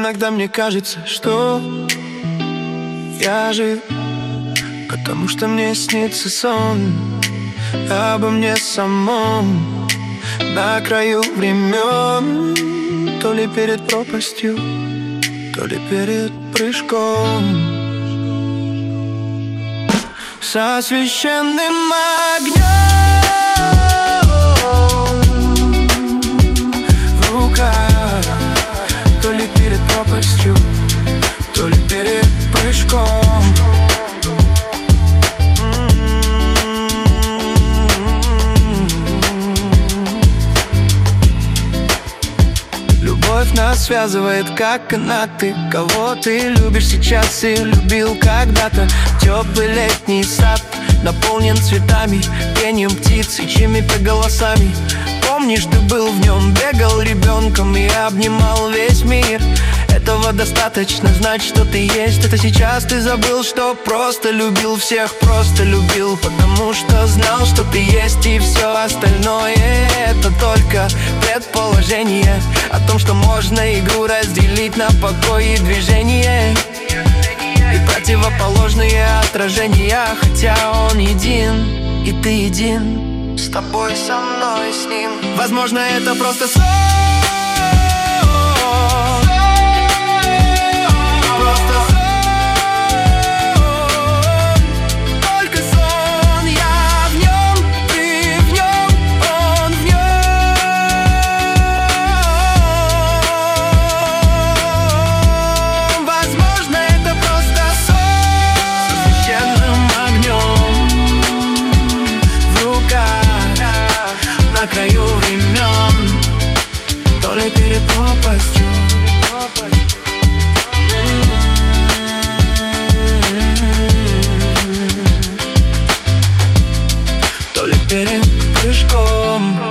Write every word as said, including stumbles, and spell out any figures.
иногда мне кажется, что я жив, потому что мне снится сон обо мне самом на краю времен, то ли перед пропастью, то ли перед прыжком. Со священным огнем в руках, то ли перед пропастью, то ли перед прыжком. Любовь нас связывает, как канаты. Кого ты любишь сейчас и любил когда-то. Теплый летний сад наполнен цветами, пением птиц и чьими-то голосами. Помнишь, ты был в нем, бегал ребенком и обнимал весь мир. Этого достаточно, знать, что ты есть. Это сейчас ты забыл, что просто любил всех, просто любил, потому что знал, что ты есть. И все остальное это только предположение о том, что можно игру разделить на покой и движение, и противоположные отражения. Хотя он един, и ты един, с тобой, со мной, с ним. Возможно, это просто сон. На краю времен, то ли перед пропастью, то ли перед прыжком.